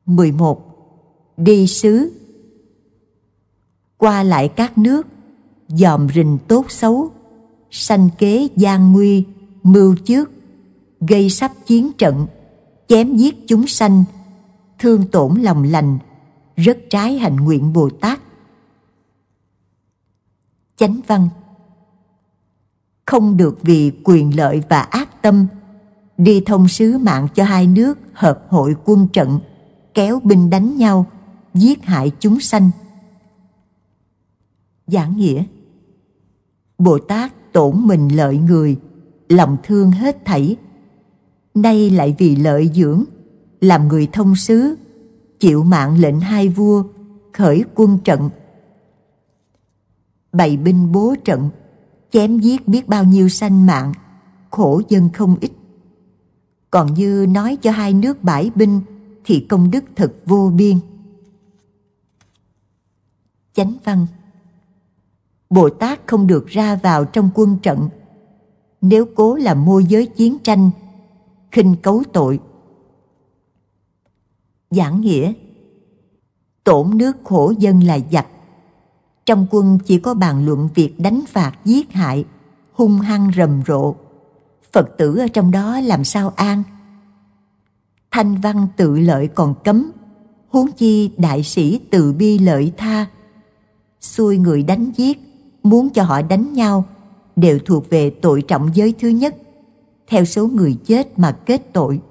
11. Đi sứ. Qua lại các nước, dòm rình tốt xấu, sanh kế gian nguy, mưu trước, gây sắp chiến trận, chém giết chúng sanh, thương tổn lòng lành, rất trái hạnh nguyện Bồ Tát. Chánh văn. Không được vì quyền lợi và ác tâm đi thông sứ mạng cho hai nước hợp hội quân trận, kéo binh đánh nhau, giết hại chúng sanh. Giảng nghĩa. Bồ Tát tổn mình lợi người, lòng thương hết thảy, nay lại vì lợi dưỡng, làm người thông sứ, chịu mạng lệnh hai vua, khởi quân trận, bày binh bố trận, chém giết biết bao nhiêu sanh mạng, khổ dân không ít. Còn như nói cho hai nước bãi binh thì công đức thật vô biên. Chánh văn. Bồ Tát không được ra vào trong quân trận, nếu cố làm môi giới chiến tranh, khinh cấu tội. Giảng nghĩa. Tổn nước khổ dân là giặc. Trong quân chỉ có bàn luận việc đánh phạt giết hại, hung hăng rầm rộ. Phật tử ở trong đó làm sao an? Thanh văn tự lợi còn cấm, huống chi đại sĩ từ bi lợi tha. Xui người đánh giết, muốn cho họ đánh nhau, đều thuộc về tội trọng giới thứ nhất, theo số người chết mà kết tội.